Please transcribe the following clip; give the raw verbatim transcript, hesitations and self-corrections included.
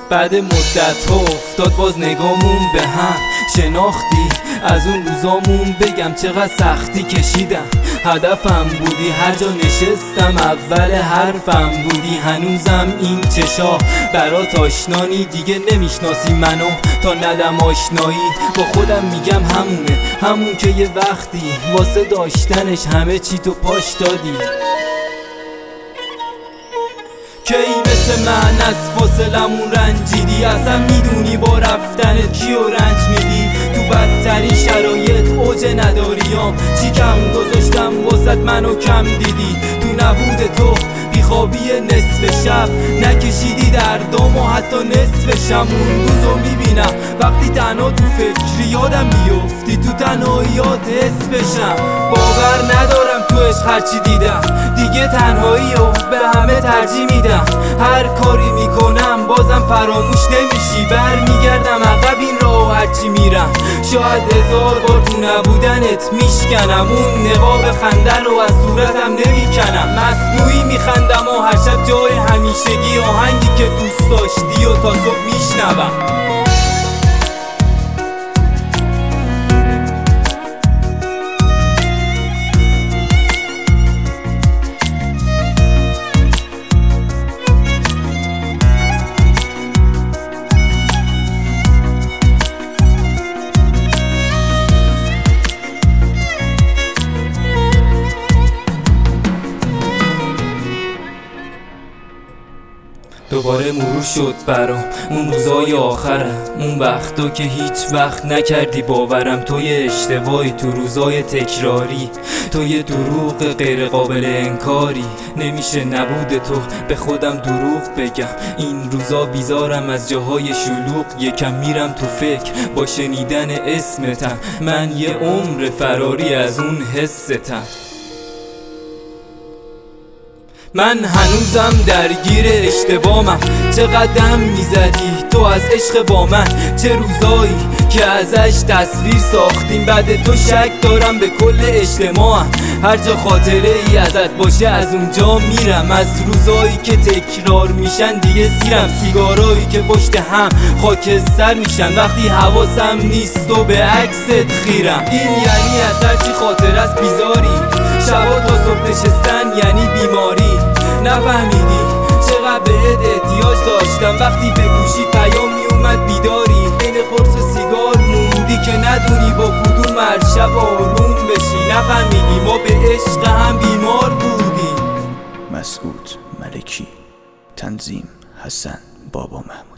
بعد مدت ها افتاد باز نگامون به هم. شناختی از اون روزامون بگم چقدر سختی کشیدم. هدفم بودی، هر جا نشستم اول حرفم بودی. هنوزم این چشا برات آشنانی، دیگه نمیشناسی منو تا ندم آشنایی. با خودم میگم همونه، همون که یه وقتی واسه داشتنش همه چی تو پاش دادی. کی مثل من از فاصلمون رنجیدی؟ اصلا میدونی با رفتنت کیو رنج میدی؟ تو بدترین شرایط اوج نداریام چی کم گذاشتم واسط منو کم دیدی؟ تو نبود تو بیخوابی نصف شب نکشیدی دردام و حتی نصف شب. اون روزو میبینم وقتی تنها تو فکری یادم بیفتی، تو تنهاییات حس بشم. باور ندارم تو عشق هرچی دیدم، دیگه تنهایی رو به همه ترجیح میدم. هر کاری میکنم بازم فراموش نمیشی، برمیگردم عقب این راه هرچی میرم. شاید هزار بار تو نبودنت میشکنم، اون نقاب خنده رو از صورتم نمیکنم. مصنوعی میخندم و هر شب جای همیشگی آهنگی که دوست داشتی و تا صبح میشنوم. دوباره مرور شد برام اون روزای آخرم، اون وقتا که هیچ وقت نکردی باورم. تو یه اشتباهی تو روزای تکراری، تو یه دروغ غیر قابل انکاری. نمیشه نبود تو به خودم دروغ بگم. این روزا بیزارم از جاهای شلوغ، یکم میرم تو فکر با شنیدن اسمتم. من یه عمر فراری از اون حستم. من هنوزم درگیر اشتباهمم، چه قدم میزدی تو از عشق با من. چه روزایی که ازش تصویر ساختیم، بعد تو شک دارم به کل اجتماعم. هر جا خاطره ای ازت باشه از اونجا میرم. از روزایی که تکرار میشن دیگه سیرم، سیگارایی که پشت هم خاکستر میشن وقتی حواسم نیست و به عکست خیرم. این یعنی از هرچی خاطر است بیزاری، شبا تا صبح نشستن یعنی بیماری. نفهمیدی چقدر بهت احتیاج داشتم، وقتی به گوشی پیامی اومد بیداری. این قرص سیگار موندی که ندونی با کدوم هر شب آروم بشی. نفهمیدی ما به عشق هم بیمار بودیم. مسعود ملکی، تنظیم حسن بابا محمود.